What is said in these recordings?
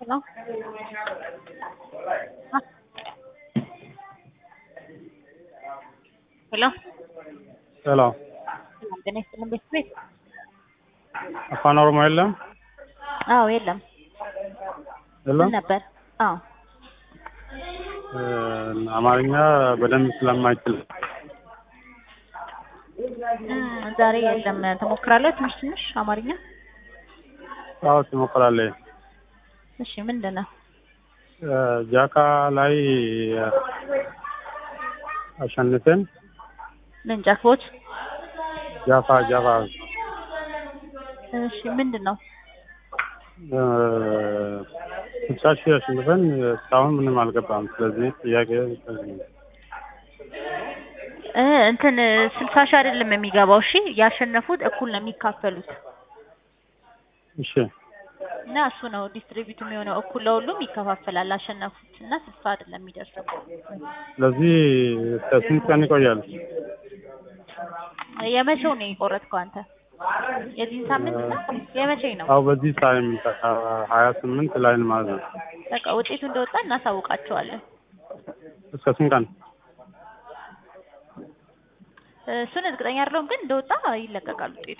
Hello? Ah, hello? Hello. ጤና ይስጥልን ቤት አፋን ኦሮሞ የለም አዎ የለም ምን የለም። ነበር? አዎ አማርኛ በደንብ ስለማይችል ዛሬ የለም። ተሞክራለህ ትንሽ ትንሽ አማርኛ? አዎ ትሞክራለህ። እሺ ምንድነው? ጃካ ላይ አሸንፈን ምን ጃክቦት? ጃካ እሺ ምንድነው? ስልሳ ሺህ አሸንፈን እስካሁን ምንም አልገባም። ስለዚህ ጥያቄ እንትን 60 ሺህ አይደለም የሚገባው። እሺ ያሸነፉት እኩል ነው የሚካፈሉት እሺ እና እሱ ነው ዲስትሪቢዩት የሚሆነው እኩል ለሁሉም ይከፋፈላል። አሸነፉት እና 60 አይደለም የሚደርሰው። ስለዚህ ስንት ቀን ይቆያል? የመቼው ነው የቆረጥከው አንተ? የዚህን ሳምንት ነው? የመቼ ነው? አዎ በዚህ ሳምንት 28 ላይ ማለት ነው። በቃ ውጤቱ እንደወጣ እናሳውቃቸዋለን። እስከ ስንት ቀን? እሱን እርግጠኛ አይደለሁም ግን እንደወጣ ይለቀቃል ውጤቱ።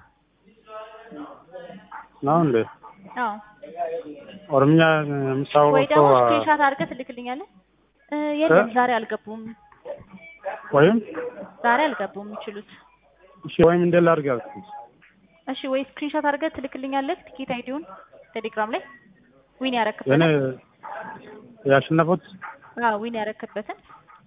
ነው እንዴ? አዎ ኦሮምኛ ወይ የምታወቀው ደግሞ ስክሪንሻት አድርገህ ትልክልኛለህ? የለም ዛሬ አልገቡም። ወይም ዛሬ አልገቡም የሚችሉት። እሺ ወይም እንደ ላድርግ? እሺ ወይ ስክሪንሻት አድርገህ ትልክልኛለህ ቲኬት አይዲውን ቴሌግራም ላይ ዊን የኔ ያረክበትን። ያሸነፉት? አዎ ዊን ያረክበትን።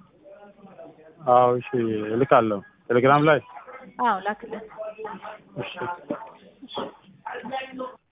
አዎ እሺ እልካለሁ ቴሌግራም ላይ። አዎ ላክልን። እሺ